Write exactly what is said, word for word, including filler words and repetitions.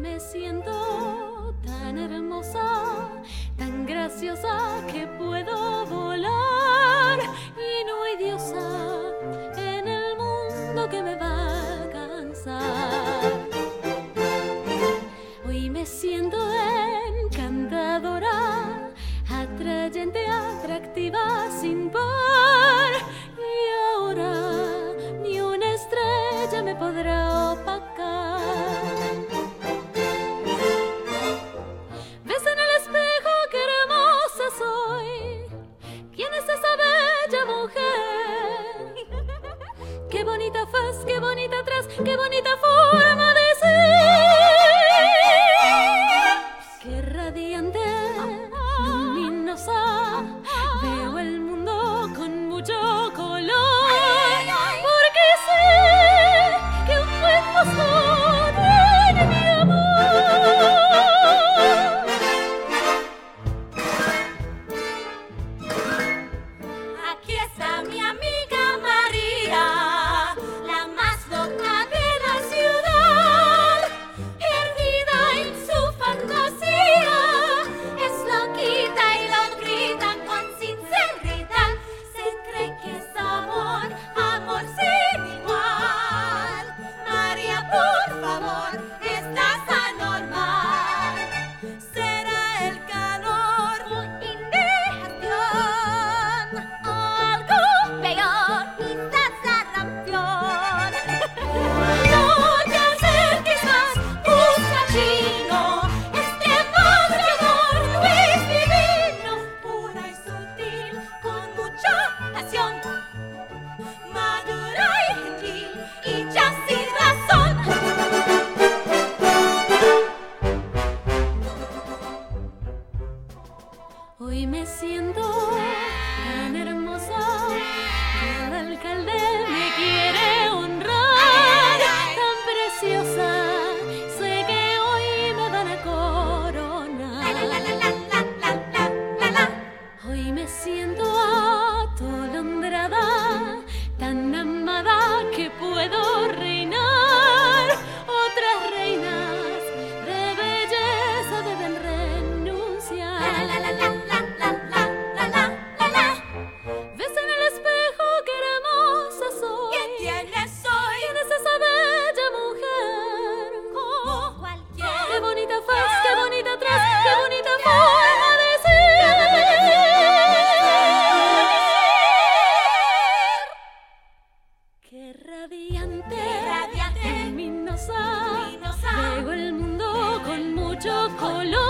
me siento tan hermosa, tan graciosa que puedo volar, y no hay diosa en el mundo que me va a alcanzar. Hoy me siento encantadora, atrayente, atractiva, sin par, y ahora ni una estrella me podrá opacar. ¿Ves en el espejo qué hermosa soy? ¿Quién es esa bella mujer? Qué bonita faz, qué bonita atrás, qué bonita forma de ser. Qué radiante, luminosa, veo el mundo con mucho color, porque sé que un buen mozo tiene mi amor. Aquí está mi amiga María, la más loca de la ciudad, perdida en su fantasía, es loquita y lo grita con sinceridad, se cree que es amor, amor sin igual. María, por favor, estás anormal, será el calor o indigestión, o algo peor, quizás sarampión. No te acerques más, busca chino, este amor de amor no es divino, pura y sutil, con mucha pasión, madura y gentil, y ya sin razón. Hoy me siento tan hermosa que el alcalde me quiere honrar, tan preciosa, sé que hoy me van a La coronar. la la la la la la la la. Hoy me siento atolondrada, tan amada que puedo reinar. Otras reinas de belleza deben renunciar. La la la la la la la la la la la. ¿Ves en el espejo qué hermosa soy? ¿Qué tienes hoy? ¿Quién es esa bella mujer? Como cualquier. Qué bonita faz, qué bonita atrás, qué bonita forma de ser. Qué radiante, Qué radiante, luminosa, luminosa, veo el mundo con mucho color.